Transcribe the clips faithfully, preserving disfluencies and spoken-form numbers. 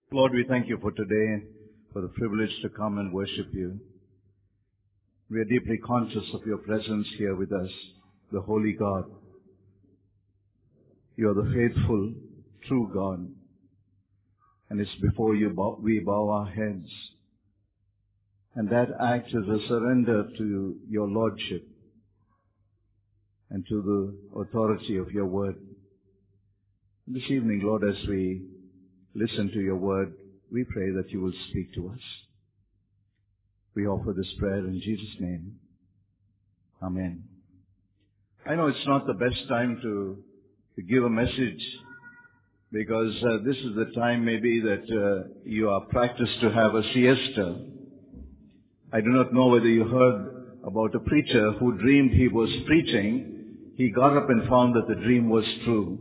Lord, we thank you for today, for the privilege to come and worship you. We are deeply conscious of your presence here with us, the Holy God. You are the faithful, true God. And it's before you bow, we bow our heads. And that act is a surrender to your Lordship and to the authority of your word. This evening, Lord, as we listen to your word, we pray that you will speak to us. We offer this prayer in Jesus' name. Amen. I know it's not the best time to, to give a message because uh, this is the time maybe that uh, you are practiced to have a siesta. I do not know whether you heard about a preacher who dreamed he was preaching. He got up and found that the dream was true.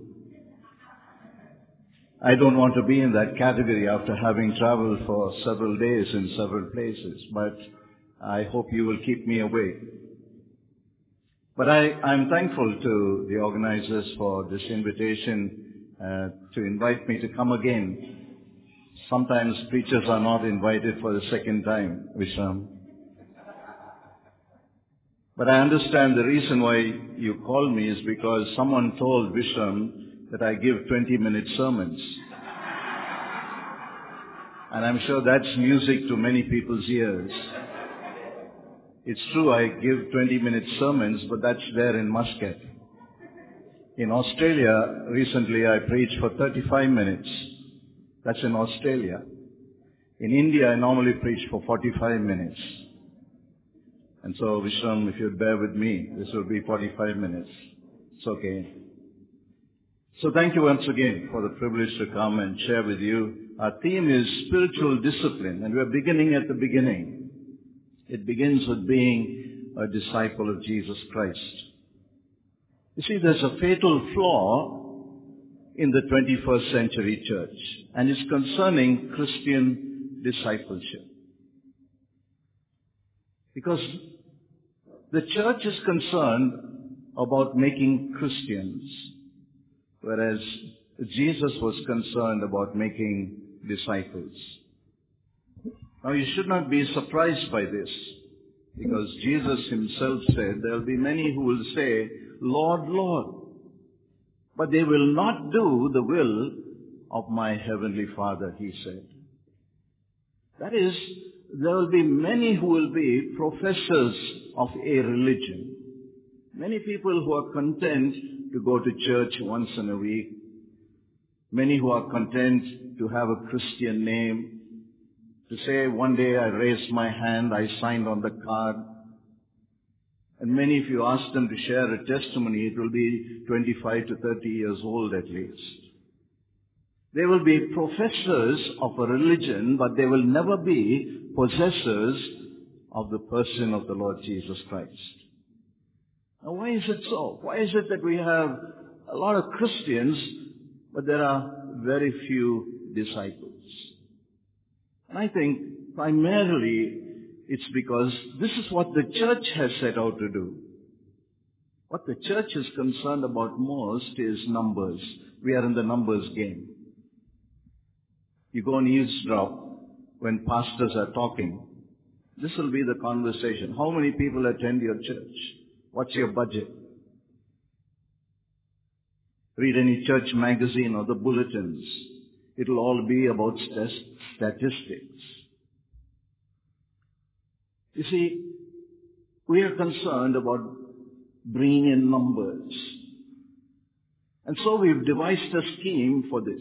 I don't want to be in that category after having traveled for several days in several places, but I hope you will keep me awake. But I, I'm thankful to the organizers for this invitation uh, to invite me to come again. Sometimes preachers are not invited for the second time, Vishram. But I understand the reason why you called me is because someone told Vishram that I give twenty-minute sermons. And I'm sure that's music to many people's ears. It's true, I give twenty-minute sermons, but that's there in Muscat. In Australia, recently I preached for thirty-five minutes. That's in Australia. In India, I normally preach for forty-five minutes. And so, Vishram, if you'd bear with me, this will be forty-five minutes. It's okay. So thank you once again for the privilege to come and share with you. Our theme is spiritual discipline, and we're beginning at the beginning. It begins with being a disciple of Jesus Christ. You see, there's a fatal flaw in the twenty-first century church, and it's concerning Christian discipleship. Because the church is concerned about making Christians, whereas Jesus was concerned about making disciples. Now you should not be surprised by this, because Jesus himself said, there will be many who will say, Lord, Lord, but they will not do the will of my heavenly Father, he said. That is, there will be many who will be professors of a religion. Many people who are content to go to church once in a week. Many who are content to have a Christian name. To say, one day I raised my hand, I signed on the card. And many, if you ask them to share a testimony, it will be twenty-five to thirty years old at least. They will be professors of a religion, but they will never be possessors of the person of the Lord Jesus Christ. Now, why is it so? Why is it that we have a lot of Christians, but there are very few disciples? And I think primarily it's because this is what the church has set out to do. What the church is concerned about most is numbers. We are in the numbers game. You go and eavesdrop when pastors are talking. This will be the conversation. How many people attend your church? What's your budget? Read any church magazine or the bulletins. It'll all be about st- statistics. You see, we are concerned about bringing in numbers. And so we've devised a scheme for this.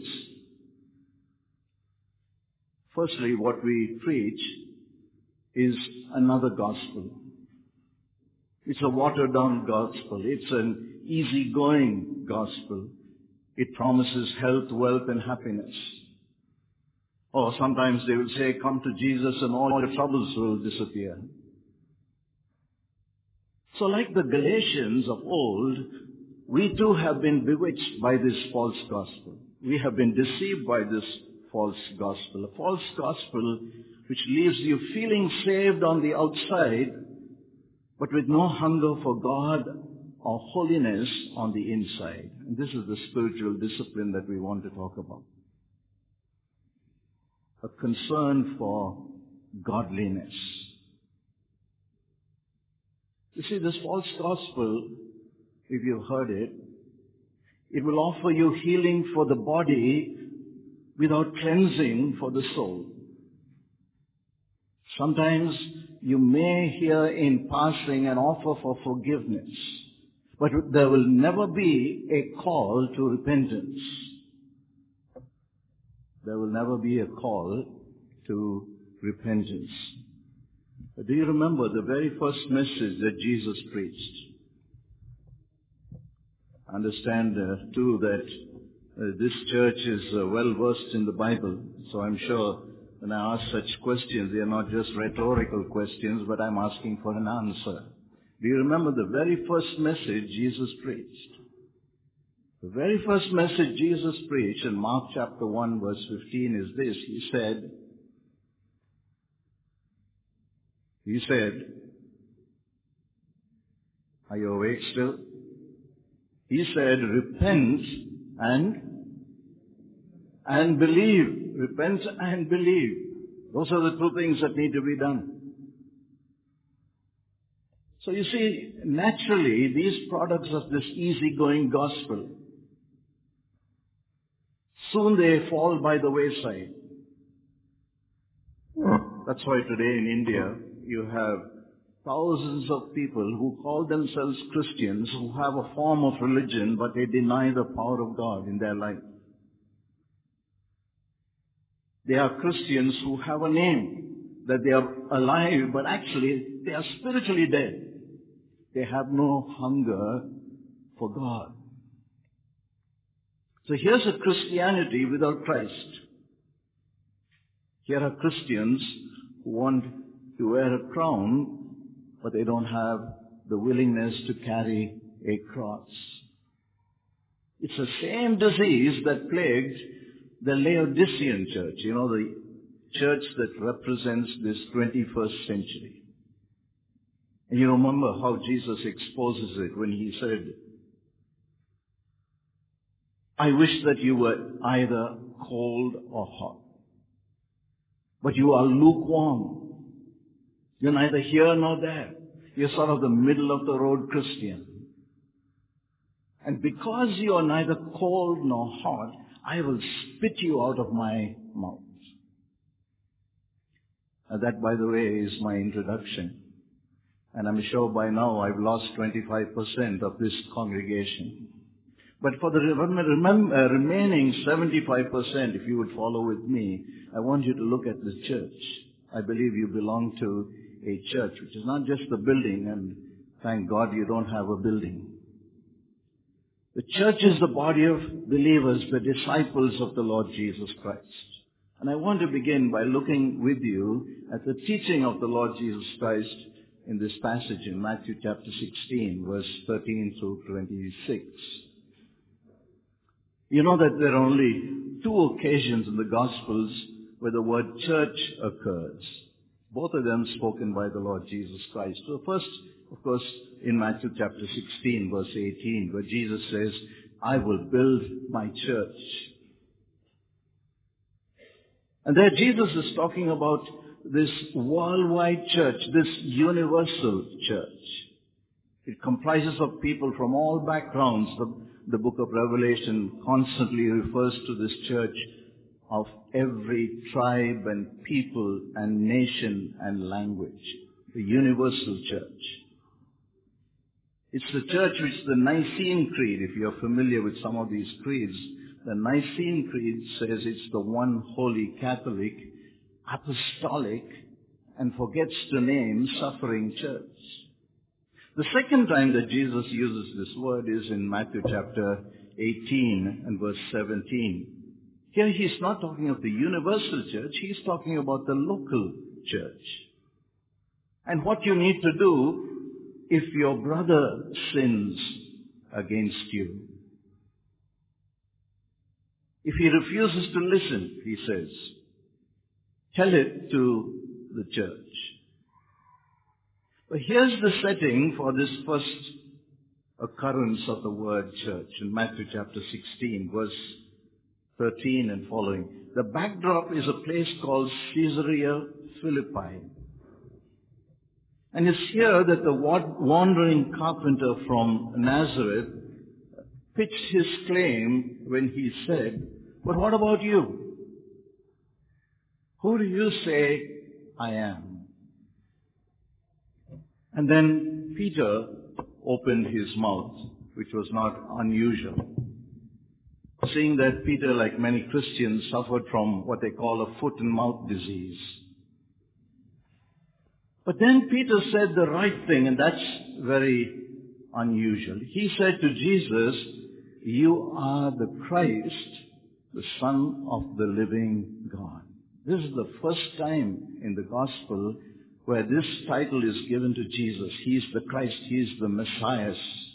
Firstly, what we preach is another gospel. It's a watered-down gospel. It's an easy-going gospel. It promises health, wealth, and happiness. Or sometimes they will say, come to Jesus and all your troubles will disappear. So like the Galatians of old, we too have been bewitched by this false gospel. We have been deceived by this false gospel. A false gospel which leaves you feeling saved on the outside, but with no hunger for God or holiness on the inside. And this is the spiritual discipline that we want to talk about. a concern for godliness. You see, this false gospel, if you've heard it, it will offer you healing for the body without cleansing for the soul. Sometimes you may hear in passing an offer for forgiveness, but there will never be a call to repentance. There will never be a call to repentance. Do you remember the very first message that Jesus preached? Understand uh, too that uh, this church is uh, well versed in the Bible, so I'm sure when I ask such questions, they are not just rhetorical questions, but I'm asking for an answer. Do you remember the very first message Jesus preached? The very first message Jesus preached in Mark chapter one verse fifteen is this. He said, He said, are you awake still? He said, repent and, and believe. Repent and believe. Those are the two things that need to be done. So you see, naturally, these products of this easygoing gospel, soon they fall by the wayside. That's why today in India, you have thousands of people who call themselves Christians, who have a form of religion, but they deny the power of God in their life. They are Christians who have a name, that they are alive, but actually they are spiritually dead. They have no hunger for God. So here's a Christianity without Christ. Here are Christians who want to wear a crown, but they don't have the willingness to carry a cross. It's the same disease that plagued the Laodicean church, you know, the church that represents this twenty-first century. And you remember how Jesus exposes it when he said, I wish that you were either cold or hot, but you are lukewarm. You're neither here nor there. You're sort of the middle of the road Christian. And because you are neither cold nor hot, I will spit you out of my mouth. And that, by the way, is my introduction. And I'm sure by now I've lost twenty-five percent of this congregation. But for the rem- rem- uh, remaining seventy-five percent, if you would follow with me, I want you to look at the church. I believe you belong to a church, which is not just the building, and thank God you don't have a building. The church is the body of believers, the disciples of the Lord Jesus Christ. And I want to begin by looking with you at the teaching of the Lord Jesus Christ in this passage in Matthew chapter sixteen, verse thirteen through twenty-six. You know that there are only two occasions in the Gospels where the word church occurs. Both of them spoken by the Lord Jesus Christ. So first, of course, in Matthew chapter sixteen, verse eighteen, where Jesus says, I will build my church. And there Jesus is talking about this worldwide church, this universal church. It comprises of people from all backgrounds. The, the book of Revelation constantly refers to this church of every tribe and people and nation and language. The universal church. It's the church which the Nicene Creed, if you're familiar with some of these creeds, the Nicene Creed says it's the one holy Catholic, apostolic, and forgets to name suffering church. The second time that Jesus uses this word is in Matthew chapter eighteen and verse seventeen. Here he's not talking of the universal church, he's talking about the local church. And what you need to do if your brother sins against you. If he refuses to listen, he says, tell it to the church. But here's the setting for this first occurrence of the word church in Matthew chapter sixteen, verse thirteen and following. The backdrop is a place called Caesarea Philippi. And it's here that the wandering carpenter from Nazareth pitched his claim when he said, "But what about you? Who do you say I am?" And then Peter opened his mouth, which was not unusual. Seeing that Peter, like many Christians, suffered from what they call a foot and mouth disease. But then Peter said the right thing, and that's very unusual. He said to Jesus, "You are the Christ, the Son of the living God." This is the first time in the gospel where this title is given to Jesus. He is the Christ. He is the Messiah.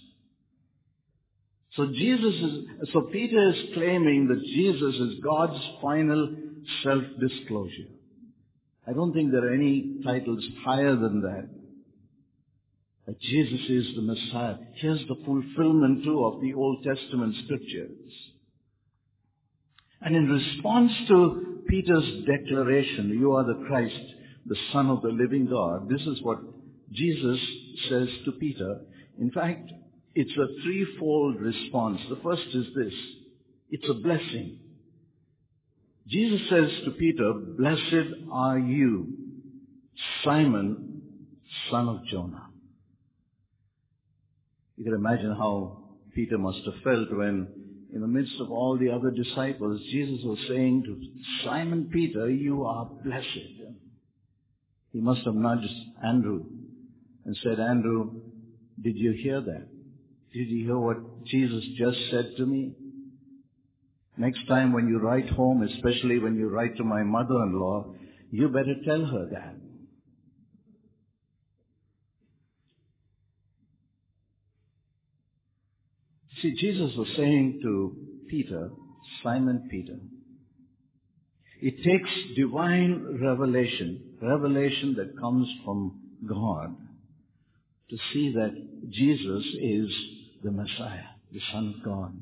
So Jesus is, so Peter is claiming that Jesus is God's final self-disclosure. I don't think there are any titles higher than that. That Jesus is the Messiah. Here's the fulfillment too of the Old Testament scriptures. And in response to Peter's declaration, "You are the Christ, the Son of the living God," this is what Jesus says to Peter. In fact, it's a threefold response. The first is this. It's a blessing. Jesus says to Peter, "Blessed are you, Simon, son of Jonah." You can imagine how Peter must have felt when, in the midst of all the other disciples, Jesus was saying to Simon Peter, "You are blessed." He must have nudged Andrew and said, "Andrew, did you hear that? Did you hear what Jesus just said to me? Next time when you write home, especially when you write to my mother-in-law, you better tell her that." See, Jesus was saying to Peter, Simon Peter, it takes divine revelation, revelation that comes from God, to see that Jesus is the Messiah, the Son of God.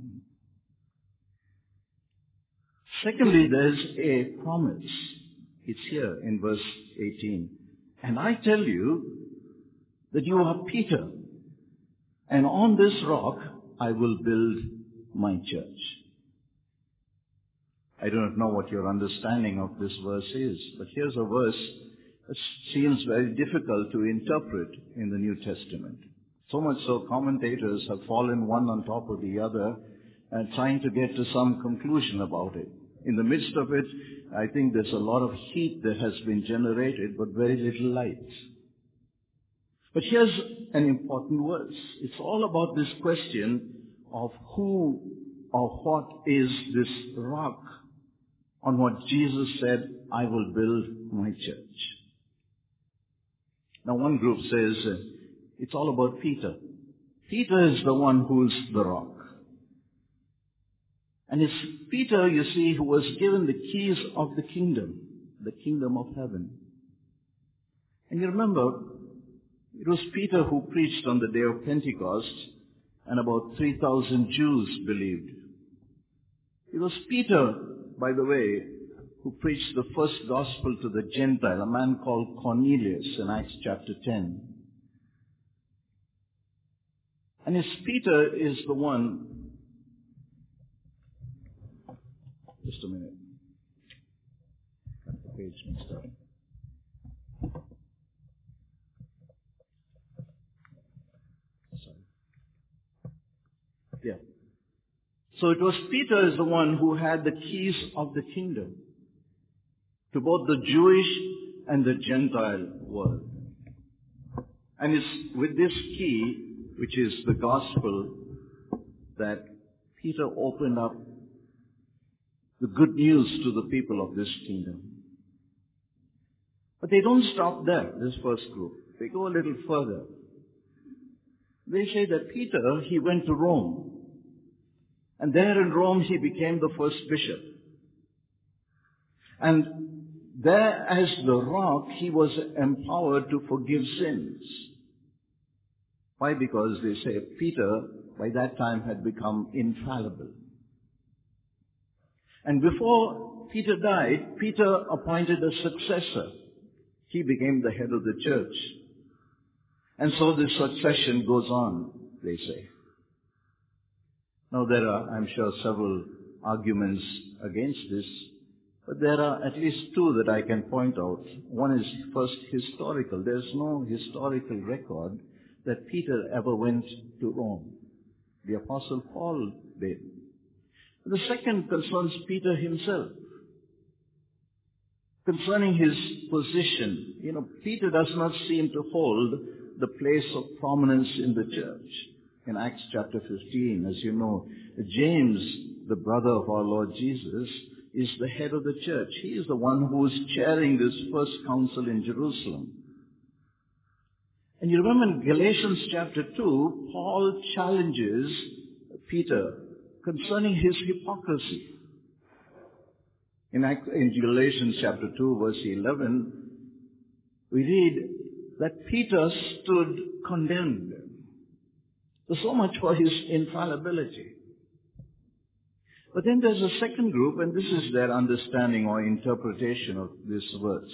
Secondly, there's a promise. It's here in verse eighteen. "And I tell you that you are Peter, and on this rock I will build my church." I do not know what your understanding of this verse is, but here's a verse that seems very difficult to interpret in the New Testament. So much so commentators have fallen one on top of the other and trying to get to some conclusion about it. In the midst of it, I think there's a lot of heat that has been generated, but very little light. But here's an important verse. It's all about this question of who or what is this rock on what Jesus said, "I will build my church." Now one group says uh, it's all about Peter. Peter is the one who's the rock. And it's Peter, you see, who was given the keys of the kingdom, the kingdom of heaven. And you remember, it was Peter who preached on the day of Pentecost, and about three thousand Jews believed. It was Peter, by the way, who preached the first gospel to the Gentile, a man called Cornelius in Acts chapter ten. And it's Peter is the one. Just a minute. Got the page mixed up. Sorry. Yeah. So it was Peter is the one who had the keys of the kingdom to both the Jewish and the Gentile world. And it's with this key, which is the gospel, that Peter opened up the good news to the people of this kingdom. But they don't stop there, this first group. They go a little further. They say that Peter, he went to Rome. And there in Rome, he became the first bishop. And there as the rock, he was empowered to forgive sins. Why? Because they say Peter, by that time, had become infallible. And before Peter died, Peter appointed a successor. He became the head of the church. And so this succession goes on, they say. Now there are, I'm sure, several arguments against this, but there are at least two that I can point out. One is first historical. There's no historical record that Peter ever went to Rome. The Apostle Paul did. The second concerns Peter himself. Concerning his position, you know, Peter does not seem to hold the place of prominence in the church. In Acts chapter fifteen, as you know, James, the brother of our Lord Jesus, is the head of the church. He is the one who is chairing this first council in Jerusalem. And you remember in Galatians chapter two, Paul challenges Peter concerning his hypocrisy. In, in Galatians chapter two, verse eleven, we read that Peter stood condemned. So, so much for his infallibility. But then there's a second group, and this is their understanding or interpretation of this verse.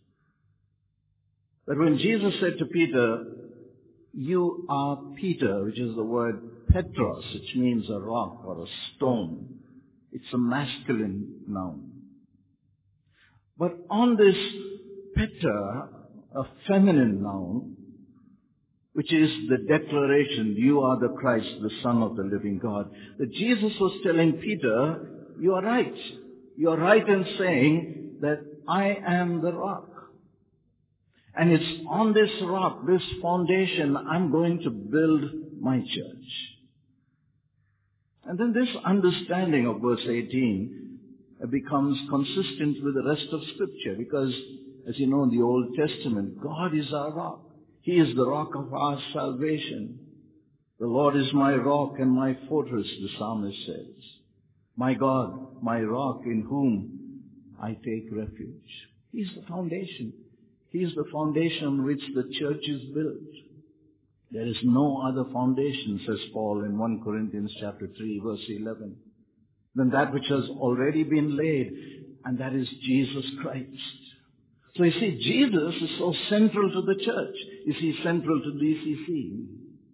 That when Jesus said to Peter, "You are Peter," which is the word Petros, which means a rock or a stone. It's a masculine noun. But on this Peter, a feminine noun, which is the declaration, "You are the Christ, the Son of the living God," that Jesus was telling Peter, you are right. You are right in saying that I am the rock. And it's on this rock, this foundation, I'm going to build my church. And then this understanding of verse eighteen becomes consistent with the rest of Scripture, because, as you know, in the Old Testament, God is our rock. He is the rock of our salvation. The Lord is my rock and my fortress, the psalmist says. My God, my rock, in whom I take refuge. He's the foundation. He is the foundation on which the church is built. There is no other foundation, says Paul in First Corinthians chapter three, verse eleven, than that which has already been laid, and that is Jesus Christ. So you see, Jesus is so central to the church. Is he central to D C C?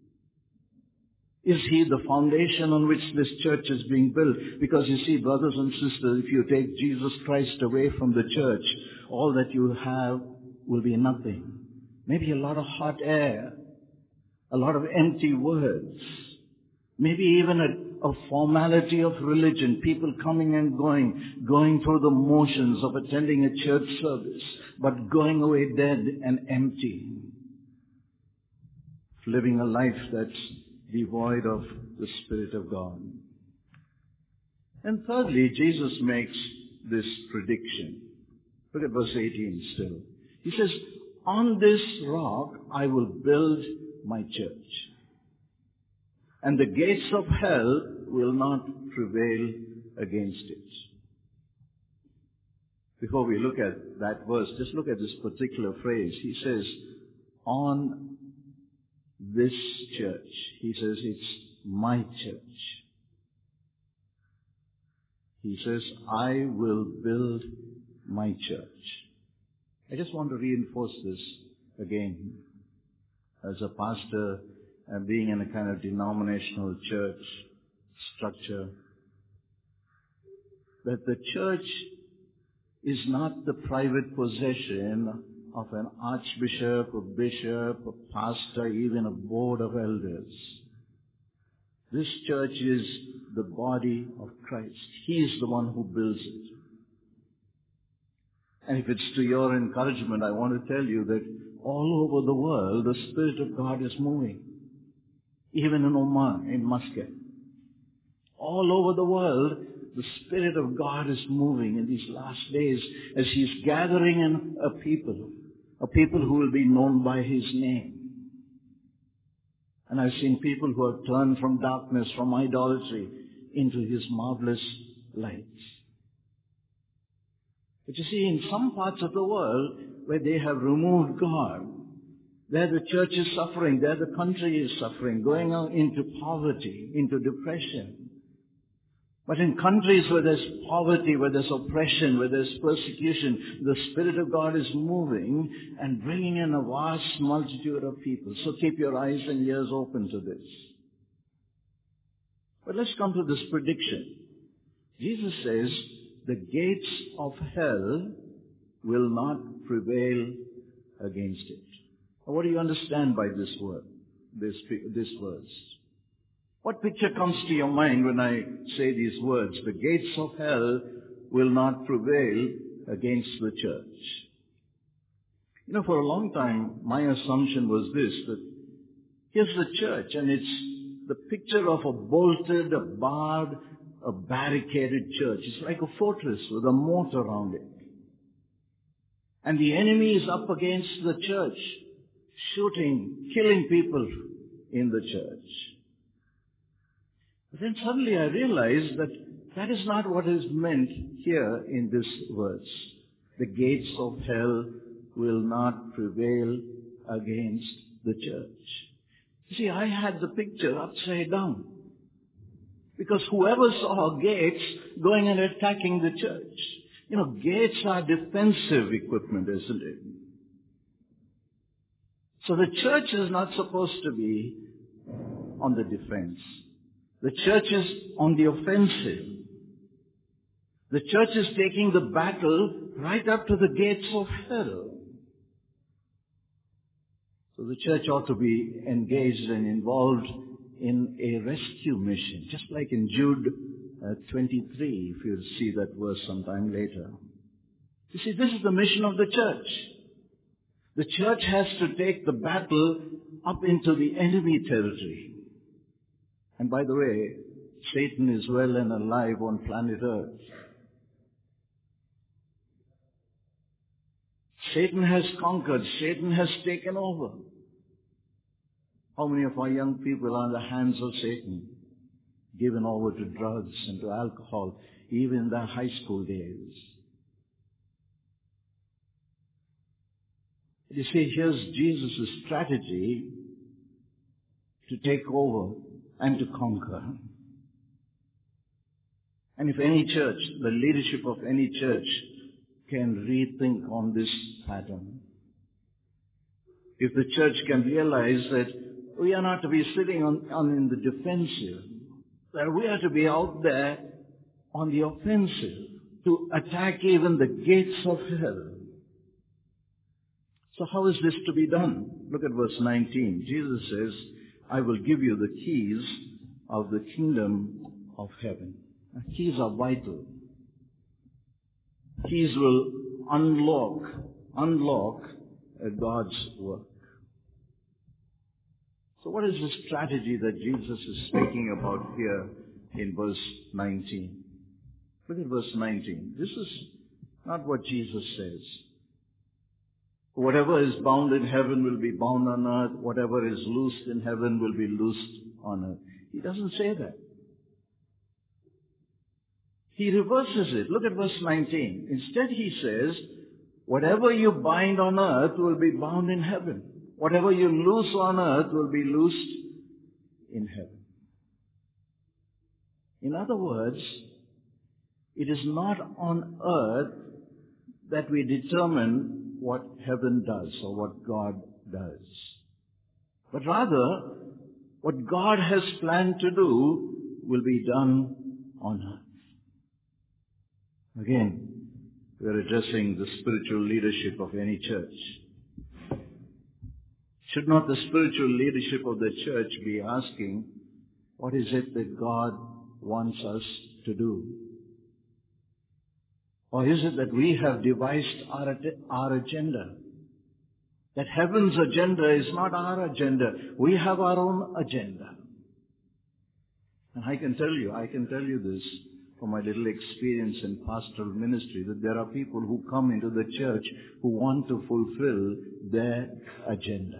Is he the foundation on which this church is being built? Because you see, brothers and sisters, if you take Jesus Christ away from the church, all that you have will be nothing. Maybe a lot of hot air, a lot of empty words, maybe even a, a formality of religion, people coming and going, going through the motions of attending a church service, but going away dead and empty, living a life that's devoid of the Spirit of God. And thirdly, Jesus makes this prediction. Look at verse eighteen still. He says, "On this rock I will build my church, and the gates of hell will not prevail against it." Before we look at that verse, just look at this particular phrase. He says, "On this church." He says, "It's my church." He says, "I will build my church." I just want to reinforce this again. As a pastor and being in a kind of denominational church structure, that the church is not the private possession of an archbishop, a bishop, a pastor, even a board of elders. This church is the body of Christ. He is the one who builds it. And if it's to your encouragement, I want to tell you that all over the world, the Spirit of God is moving. Even in Oman, in Muscat. All over the world, the Spirit of God is moving in these last days as He's gathering in a people, a people who will be known by His name. And I've seen people who have turned from darkness, from idolatry, into His marvelous light. But you see, in some parts of the world where they have removed God, there the church is suffering, there the country is suffering, going out into poverty, into depression. But in countries where there's poverty, where there's oppression, where there's persecution, the Spirit of God is moving and bringing in a vast multitude of people. So keep your eyes and ears open to this. But let's come to this prediction. Jesus says, the gates of hell will not prevail against it. Now, what do you understand by this word, this, this verse? What picture comes to your mind when I say these words? The gates of hell will not prevail against the church. You know, for a long time, my assumption was this, that here's the church, and it's the picture of a bolted, a barred, a barricaded church. It's like a fortress with a moat around it. And the enemy is up against the church, shooting, killing people in the church. But then suddenly I realized that that is not what is meant here in this verse. The gates of hell will not prevail against the church. You see, I had the picture upside down. Because whoever saw gates going and attacking the church, you know, gates are defensive equipment, isn't it? So the church is not supposed to be on the defense. The church is on the offensive. The church is taking the battle right up to the gates of hell. So the church ought to be engaged and involved in a rescue mission, just like in Jude uh, twenty-three, if you'll see that verse sometime later. You see, this is the mission of the church. The church has to take the battle up into the enemy territory. And by the way, Satan is well and alive on planet Earth. Satan has conquered. Satan has taken over. How many of our young people are in the hands of Satan, given over to drugs and to alcohol, even in their high school days? You see, here's Jesus' strategy to take over and to conquer. And if any church, the leadership of any church, can rethink on this pattern, if the church can realize that we are not to be sitting on, on in the defensive, that we are to be out there on the offensive, to attack even the gates of hell. So how is this to be done? Look at verse nineteen. Jesus says, I will give you the keys of the kingdom of heaven. Now, keys are vital. Keys will unlock, unlock uh, God's work. So what is the strategy that Jesus is speaking about here in verse nineteen? Look at verse nineteen. This is not what Jesus says. Whatever is bound in heaven will be bound on earth. Whatever is loosed in heaven will be loosed on earth. He doesn't say that. He reverses it. Look at verse nineteen. Instead he says, whatever you bind on earth will be bound in heaven. Whatever you loose on earth will be loosed in heaven. In other words, it is not on earth that we determine what heaven does or what God does. But rather, what God has planned to do will be done on earth. Again, we are addressing the spiritual leadership of any church. Should not the spiritual leadership of the church be asking, what is it that God wants us to do? Or is it that we have devised our, our agenda? That heaven's agenda is not our agenda. We have our own agenda. And I can tell you, I can tell you this from my little experience in pastoral ministry, that there are people who come into the church who want to fulfill their agenda.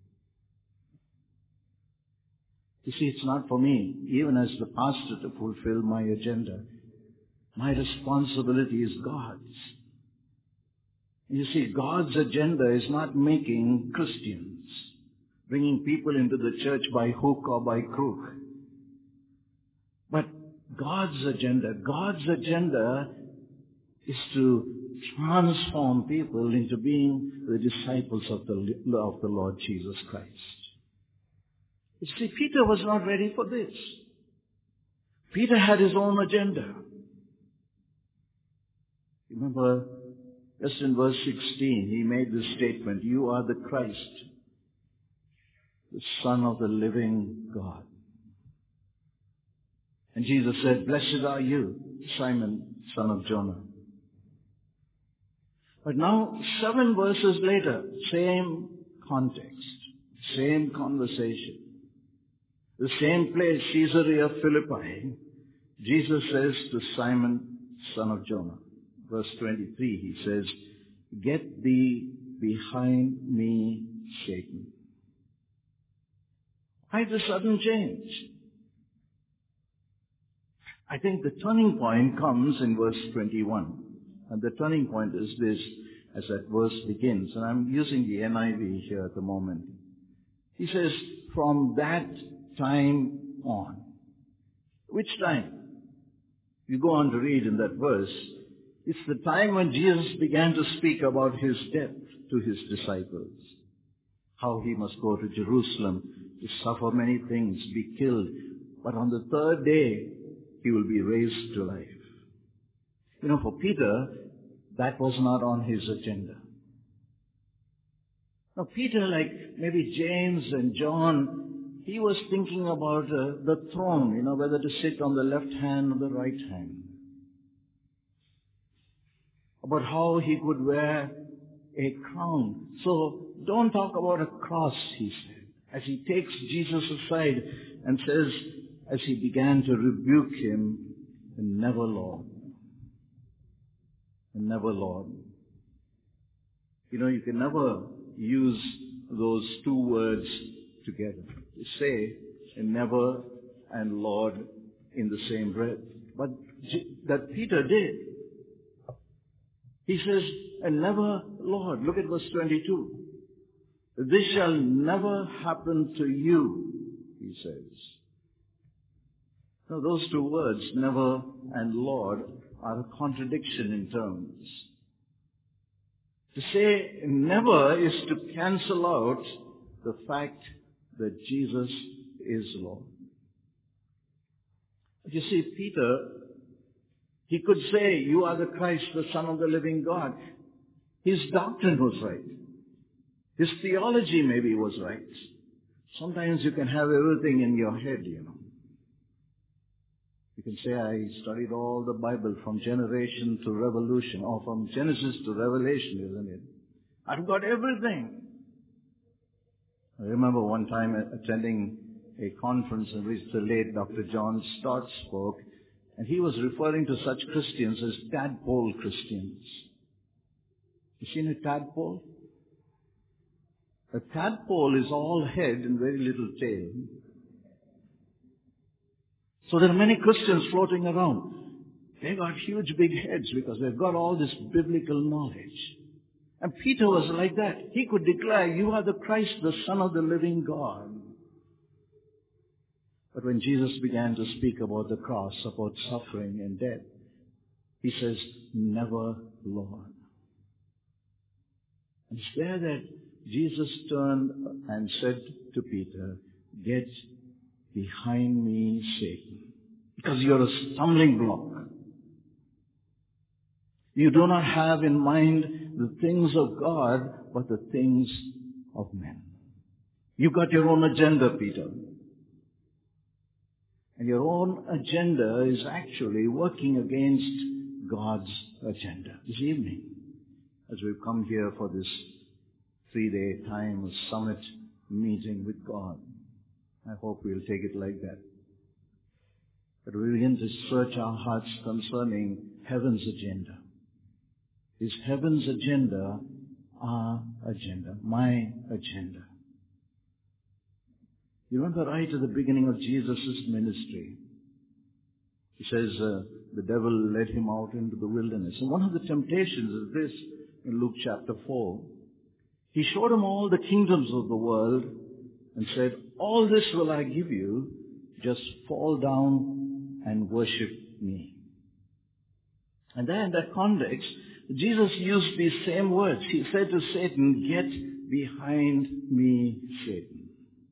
You see, it's not for me, even as the pastor, to fulfill my agenda. My responsibility is God's. You see, God's agenda is not making Christians, bringing people into the church by hook or by crook. But God's agenda. God's agenda is to transform people into being the disciples of the, of the Lord Jesus Christ. You see, Peter was not ready for this. Peter had his own agenda. Remember, just in verse sixteen, he made this statement, "You are the Christ, the Son of the living God." And Jesus said, "Blessed are you, Simon, son of Jonah." But now, seven verses later, same context, same conversation, the same place, Caesarea Philippi, Jesus says to Simon, son of Jonah, verse twenty-three, he says, "Get thee behind me, Satan." Why the sudden change? I think the turning point comes in verse twenty-one. And the turning point is this, as that verse begins. And I'm using the N I V here at the moment. He says, "From that time on." Which time? You go on to read in that verse. It's the time when Jesus began to speak about his death to his disciples. How he must go to Jerusalem to suffer many things, be killed. But on the third day, he will be raised to life. You know, for Peter, that was not on his agenda. Now, Peter, like maybe James and John, he was thinking about uh, the throne, you know, whether to sit on the left hand or the right hand. About how he could wear a crown. So, don't talk about a cross, he said, as he takes Jesus aside and says, as he began to rebuke him, "Never, Lord. Never, Lord." You know, you can never use those two words together. To say never and Lord in the same breath. But that Peter did. He says, "And never, Lord." Look at verse twenty-two. "This shall never happen to you," he says. Now, those two words, never and Lord, are a contradiction in terms. To say never is to cancel out the fact that Jesus is Lord. But you see, Peter, he could say, "You are the Christ, the Son of the living God." His doctrine was right. His theology maybe was right. Sometimes you can have everything in your head, you know. You can say, "I studied all the Bible from generation to revolution," or from Genesis to Revelation, isn't it? I've got everything. I remember one time attending a conference in which the late Doctor John Stott spoke, and he was referring to such Christians as tadpole Christians. You seen a tadpole? A tadpole is all head and very little tail. So there are many Christians floating around. They got huge big heads because they've got all this biblical knowledge. And Peter was like that. He could declare, "You are the Christ, the Son of the living God." But when Jesus began to speak about the cross, about suffering and death, he says, "Never, Lord." And it's there that Jesus turned and said to Peter, "Get behind me, Satan, because you're a stumbling block. You do not have in mind the things of God, but the things of men." You've got your own agenda, Peter. And your own agenda is actually working against God's agenda. This evening, as we've come here for this three-day time of summit meeting with God, I hope we'll take it like that. That we begin to search our hearts concerning heaven's agenda. Is heaven's agenda our agenda, my agenda? You remember right at the beginning of Jesus' ministry, he says uh, the devil led him out into the wilderness. And one of the temptations is this in Luke chapter four. He showed him all the kingdoms of the world and said, "All this will I give you, just fall down and worship me. And then in that context, Jesus used these same words. He said to Satan, get behind me, Satan.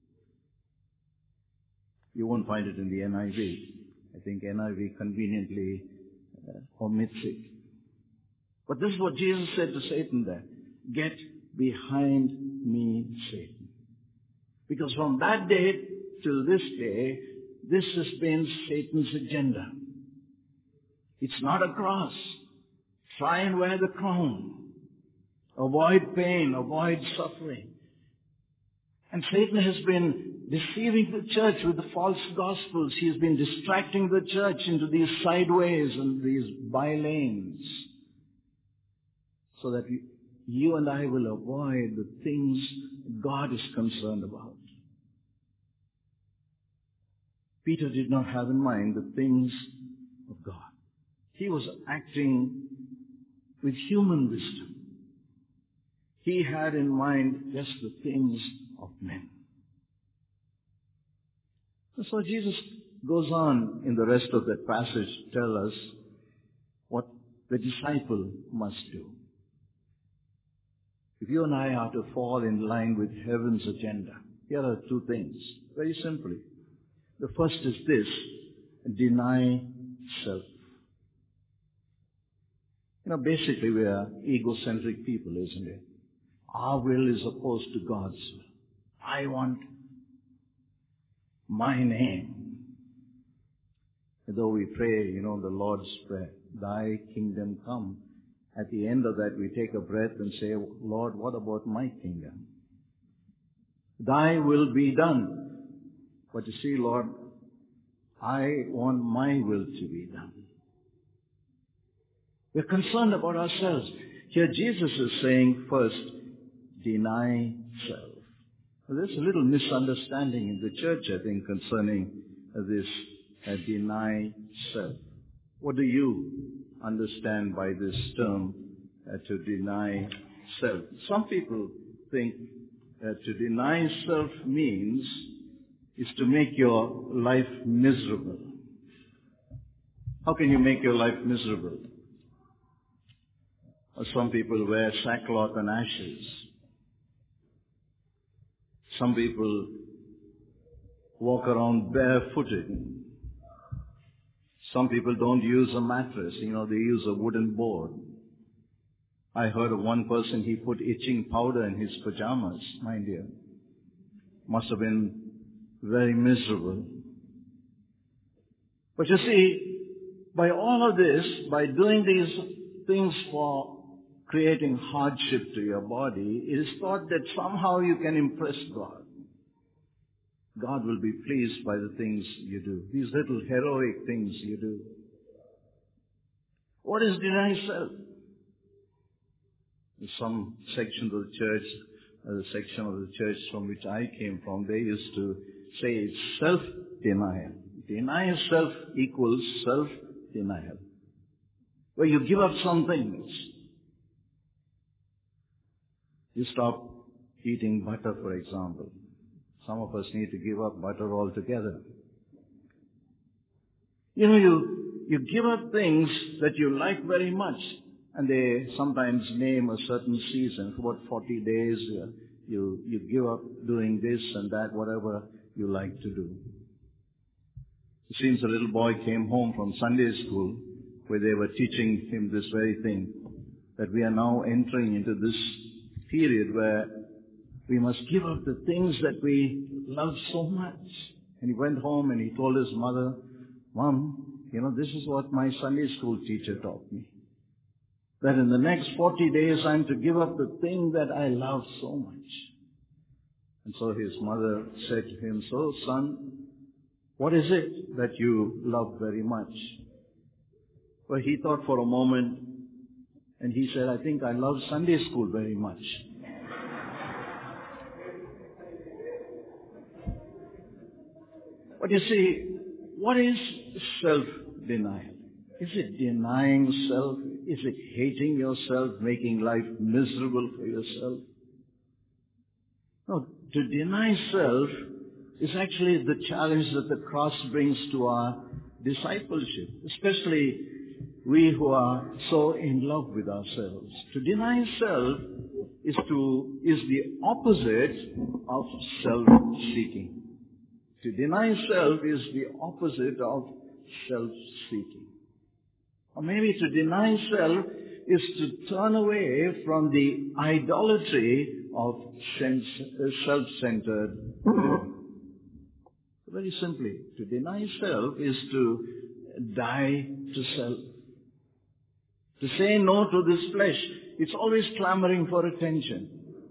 You won't find it in the N I V. I think N I V conveniently uh, omits it. But this is what Jesus said to Satan there. Get behind me, Satan. Because from that day till this day, this has been Satan's agenda. It's not a cross. Try and wear the crown. Avoid pain, avoid suffering. And Satan has been deceiving the church with the false gospels. He has been distracting the church into these sideways and these by-lanes, so that you and I will avoid the things God is concerned about. Peter did not have in mind the things of God. He was acting with human wisdom. He had in mind just the things of men. So Jesus goes on in the rest of that passage to tell us what the disciple must do. If you and I are to fall in line with heaven's agenda, here are two things, very simply. The first is this: deny self. You know, basically we are egocentric people, isn't it? Our will is opposed to God's will. I want my name. Though we pray, you know, the Lord's Prayer, thy kingdom come. At the end of that, we take a breath and say, Lord, what about my kingdom? Thy will be done. But you see, Lord, I want my will to be done. We're concerned about ourselves. Here Jesus is saying, first, deny self. Well, there's a little misunderstanding in the church, I think, concerning this uh, deny self. What do you understand by this term, uh, to deny self? Some people think uh, to deny self means is to make your life miserable. How can you make your life miserable? Or some people wear sackcloth and ashes. Some people walk around barefooted. Some people don't use a mattress, you know, they use a wooden board. I heard of one person, he put itching powder in his pajamas, mind you. Must have been very miserable. But you see, by all of this, by doing these things for creating hardship to your body, it is thought that somehow you can impress God. God will be pleased by the things you do, these little heroic things you do. What is deny self? In some sections of the church, uh, the section of the church from which I came from, they used to say it's self-denial. Deny self equals self-denial, where you give up some things. You stop eating butter, for example. Some of us need to give up butter altogether. You know, you, you give up things that you like very much, and they sometimes name a certain season. For about forty days, uh, you, you give up doing this and that, whatever you like to do. It seems a little boy came home from Sunday school where they were teaching him this very thing, that we are now entering into this period where we must give up the things that we love so much. And he went home and he told his mother, Mom, you know, this is what my Sunday school teacher taught me. That in the next forty days I'm to give up the thing that I love so much. And so his mother said to him, so son, what is it that you love very much? Well, he thought for a moment and he said, I think I love Sunday school very much. But you see, what is self-denial? Is it denying self? Is it hating yourself, making life miserable for yourself? No, to deny self is actually the challenge that the cross brings to our discipleship, especially we who are so in love with ourselves. To deny self is to is the opposite of self-seeking. To deny self is the opposite of self-seeking. Or maybe to deny self is to turn away from the idolatry of sense, uh, self-centered living. Very simply, to deny self is to die to self. To say no to this flesh. It's always clamoring for attention.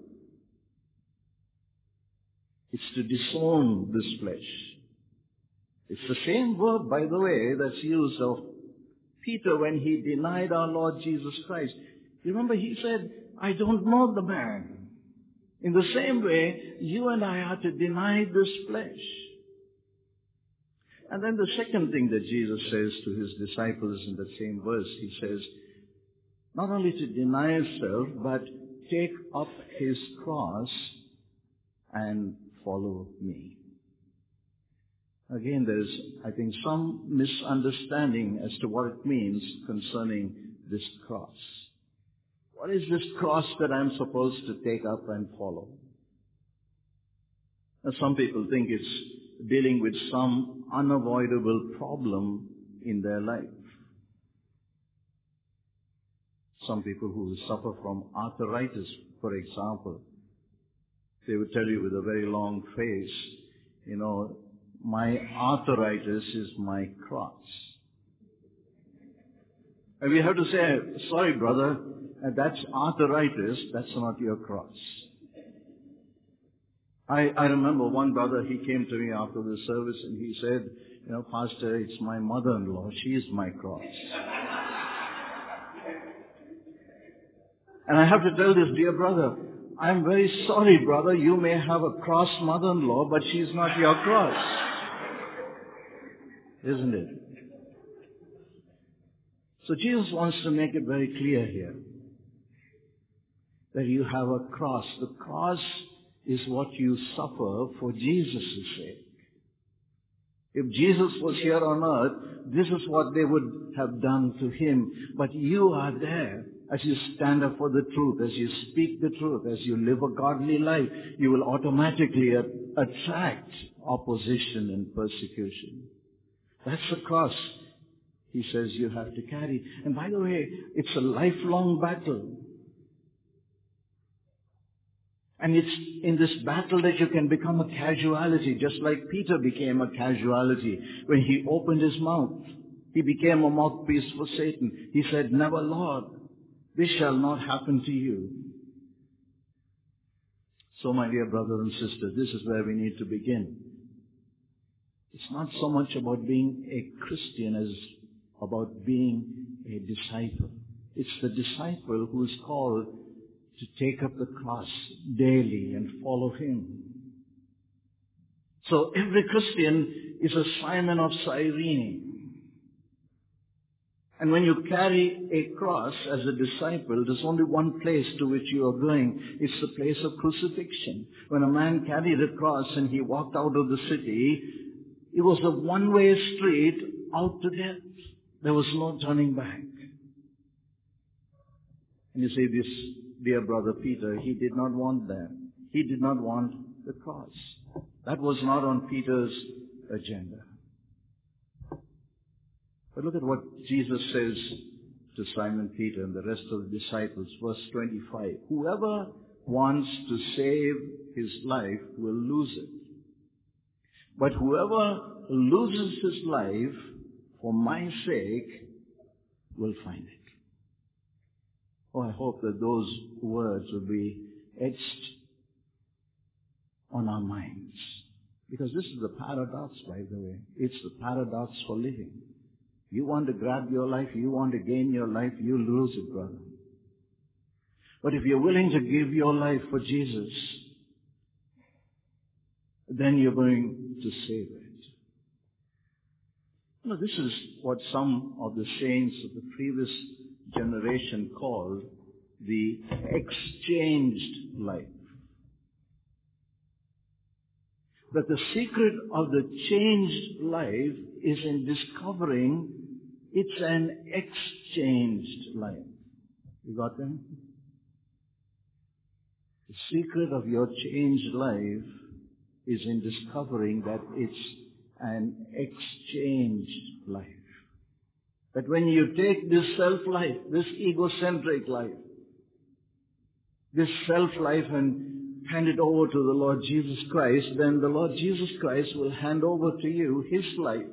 It's to disown this flesh. It's the same verb, by the way, that's used of Peter when he denied our Lord Jesus Christ. You remember he said, I don't know the man. In the same way, you and I are to deny this flesh. And then the second thing that Jesus says to his disciples in the same verse, he says, not only to deny self, but take up his cross and follow me. Again, there's, I think, some misunderstanding as to what it means concerning this cross. What is this cross that I'm supposed to take up and follow? Now, some people think it's dealing with some unavoidable problem in their life. Some people who suffer from arthritis, for example, they would tell you with a very long face, you know, my arthritis is my cross. And we have to say, sorry brother, that's arthritis, that's not your cross. I, I remember one brother, he came to me after the service and he said, you know, Pastor, it's my mother-in-law, she is my cross. And I have to tell this dear brother, I'm very sorry brother, you may have a cross mother-in-law, but she's not your cross. Isn't it? So Jesus wants to make it very clear here that you have a cross. The cross is what you suffer for Jesus' sake. If Jesus was here on earth, this is what they would have done to him. But you are there as you stand up for the truth, as you speak the truth, as you live a godly life, you will automatically attract opposition and persecution. That's the cross, he says, you have to carry. And by the way, it's a lifelong battle. And it's in this battle that you can become a casualty, just like Peter became a casualty when he opened his mouth. He became a mouthpiece for Satan. He said, never, Lord, this shall not happen to you. So, my dear brothers and sisters, this is where we need to begin. It's not so much about being a Christian as about being a disciple. It's the disciple who is called to take up the cross daily and follow him. So every Christian is a Simon of Cyrene. And when you carry a cross as a disciple, there's only one place to which you are going. It's the place of crucifixion. When a man carried a cross and he walked out of the city, it was a one-way street out to death. There was no turning back. And you say, this dear brother Peter, he did not want that. He did not want the cross. That was not on Peter's agenda. But look at what Jesus says to Simon Peter and the rest of the disciples. Verse twenty-five. Whoever wants to save his life will lose it. But whoever loses his life for my sake will find it. Oh, I hope that those words will be etched on our minds. Because this is the paradox, by the way. It's the paradox for living. You want to grab your life, you want to gain your life, you lose it, brother. But if you're willing to give your life for Jesus, then you're going to save it. You know, this is what some of the saints of the previous generation called the exchanged life. that the secret of the changed life is in discovering it's an exchanged life. You got that? The secret of your changed life is in discovering that it's an exchanged life. That when you take this self-life, this egocentric life, this self-life and hand it over to the Lord Jesus Christ, then the Lord Jesus Christ will hand over to you His life.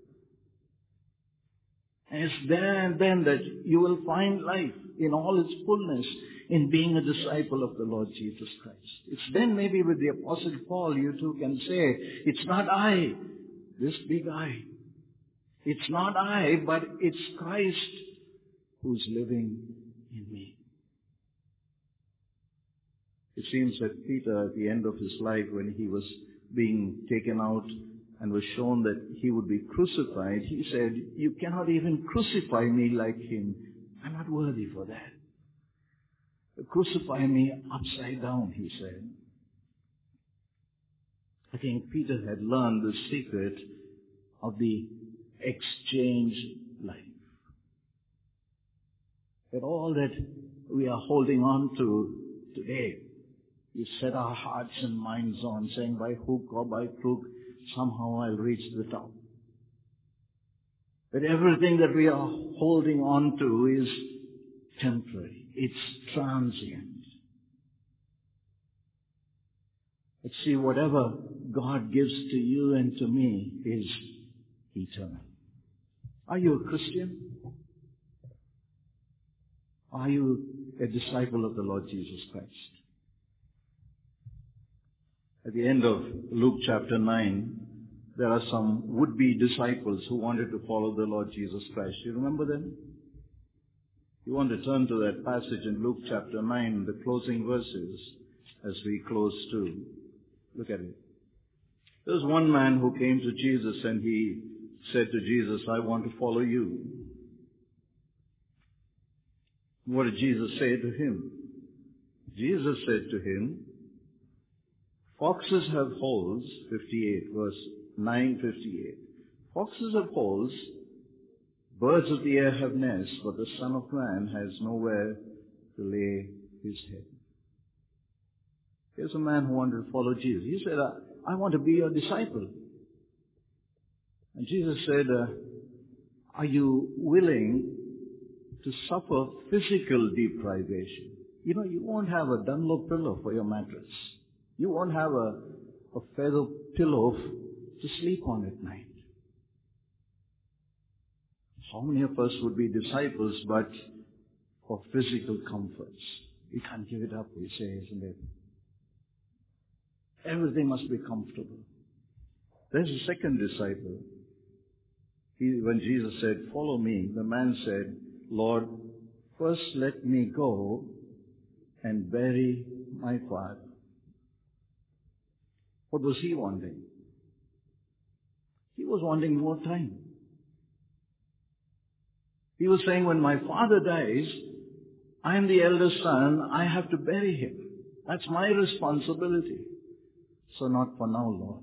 And it's there and then that you will find life in all its fullness in being a disciple of the Lord Jesus Christ. It's then maybe with the Apostle Paul you too can say, it's not I, this big I. It's not I, but it's Christ who's living in me. It seems that Peter, at the end of his life, when he was being taken out and was shown that he would be crucified, he said, you cannot even crucify me like him. I'm not worthy for that. Crucify me upside down, he said. I think Peter had learned the secret of the exchange life. That all that we are holding on to today, we set our hearts and minds on, saying by hook or by crook, somehow I'll reach the top. That everything that we are holding on to is temporary. It's transient. But see, whatever God gives to you and to me is eternal. Are you a Christian? Are you a disciple of the Lord Jesus Christ? At the end of Luke chapter nine, there are some would-be disciples who wanted to follow the Lord Jesus Christ. You remember them? You want to turn to that passage in Luke chapter nine, the closing verses, as we close too. Look at it. There was one man who came to Jesus and he said to Jesus, I want to follow you. What did Jesus say to him? Jesus said to him, foxes have holes, fifty-eight, verse nine fifty-eight. Foxes have holes, birds of the air have nests, but the Son of Man has nowhere to lay his head. Here's a man who wanted to follow Jesus. He said, I, I want to be your disciple. And Jesus said, uh, are you willing to suffer physical deprivation? You know, you won't have a Dunlop pillow for your mattress. You won't have a, a feather pillow to sleep on at night. How many of us would be disciples but for physical comforts? We can't give it up, we say, isn't it? Everything must be comfortable. There's a second disciple. He, when Jesus said, follow me, the man said, Lord, first let me go and bury my father. What was he wanting? He was wanting more time. He was saying, when my father dies, I am the eldest son, I have to bury him. That's my responsibility. So not for now, Lord.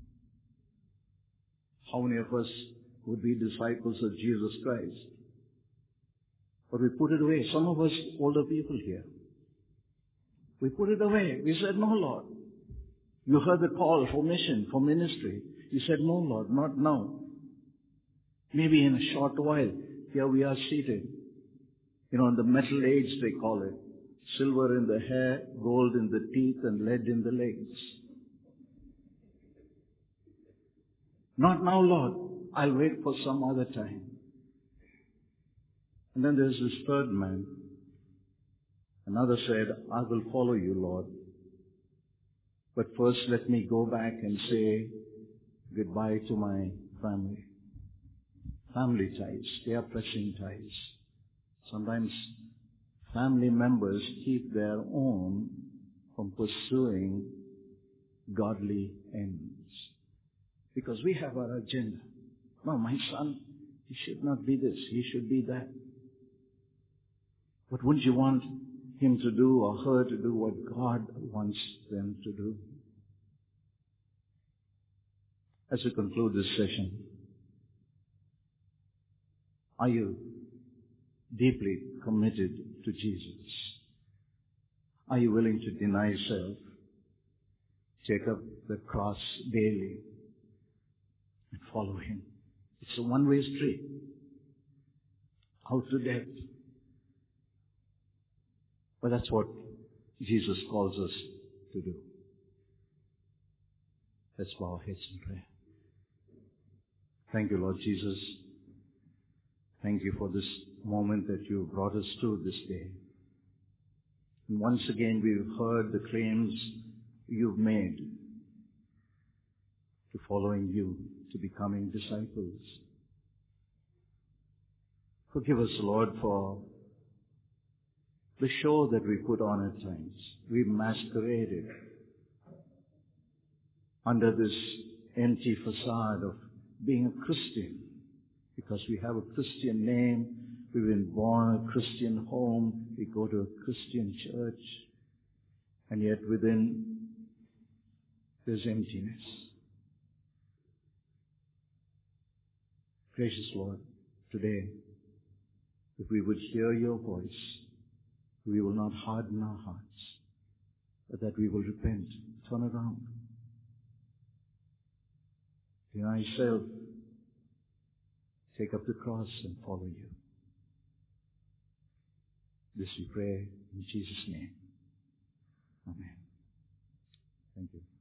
How many of us would be disciples of Jesus Christ? But we put it away. Some of us older people here. We put it away. We said, no, Lord. You heard the call for mission, for ministry. You said, no, Lord, not now. Maybe in a short while. Here we are seated. You know, in the metal age they call it. Silver in the hair, gold in the teeth, and lead in the legs. Not now, Lord. I'll wait for some other time. And then there's this third man. Another said, I will follow you, Lord. But first let me go back and say goodbye to my family. Family ties, they are pressing ties. Sometimes family members keep their own from pursuing godly ends. Because we have our agenda. No, my son, he should not be this, he should be that. But wouldn't you want him to do or her to do what God wants them to do? as we conclude this session, are you deeply committed to Jesus? Are you willing to deny self, take up the cross daily, and follow Him? It's a one-way street, out to death. But that's what Jesus calls us to do. Let's bow our heads in prayer. Thank you, Lord Jesus. Thank you for this moment that you brought us to this day. And once again, we've heard the claims you've made to following you, to becoming disciples. Forgive us, Lord, for the show that we put on at times. We masqueraded under this empty facade of being a Christian because we have a Christian name, we've been born in a Christian home, we go to a Christian church, and yet within there's emptiness. Gracious Lord, today, if we would hear your voice, we will not harden our hearts, but that we will repent, turn around, deny self, take up the cross and follow you. This we pray in Jesus' name. Amen. Thank you.